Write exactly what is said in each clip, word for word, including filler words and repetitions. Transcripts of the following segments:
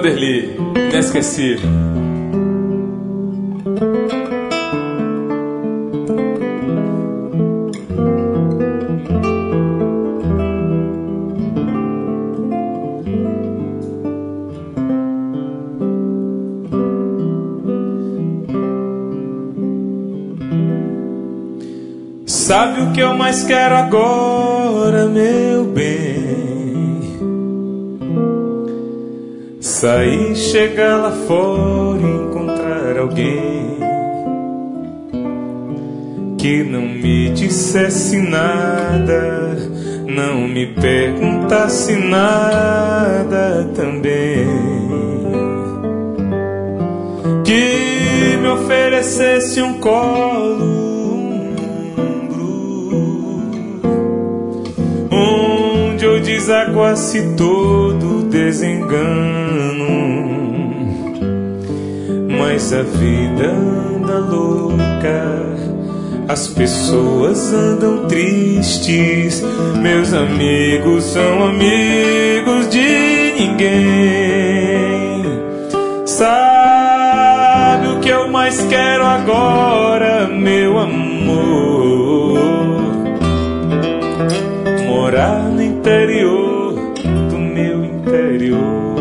Vanderly, inesquecível. Sabe o que eu mais quero agora, meu bem? Sair, chegar lá fora e encontrar alguém que não me dissesse nada, não me perguntasse nada também, que me oferecesse um colo, onde eu desaguasse todo desengano. Mas a vida anda louca, as pessoas andam tristes, meus amigos são amigos de ninguém. Sabe o que eu mais quero agora, meu amor? Morar no interior do meu interior,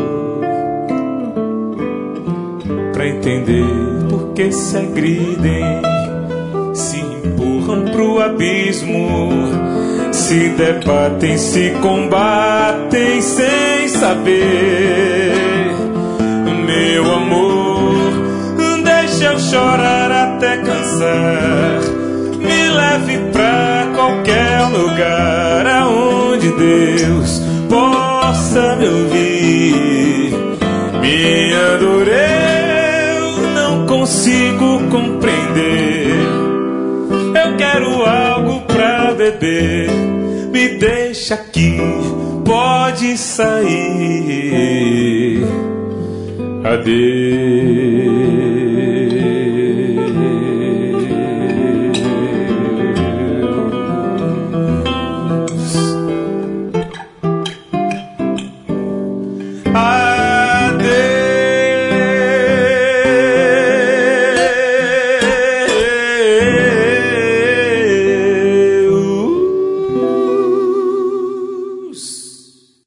pra entender por que se agridem, se empurram pro abismo, se debatem, se combatem sem saber. Meu amor, deixa eu chorar até cansar, me leve pra qualquer lugar aonde Deus possa me ouvir. Minha dor eu não consigo compreender, eu quero algo pra beber, me deixa aqui, pode sair. Adeus.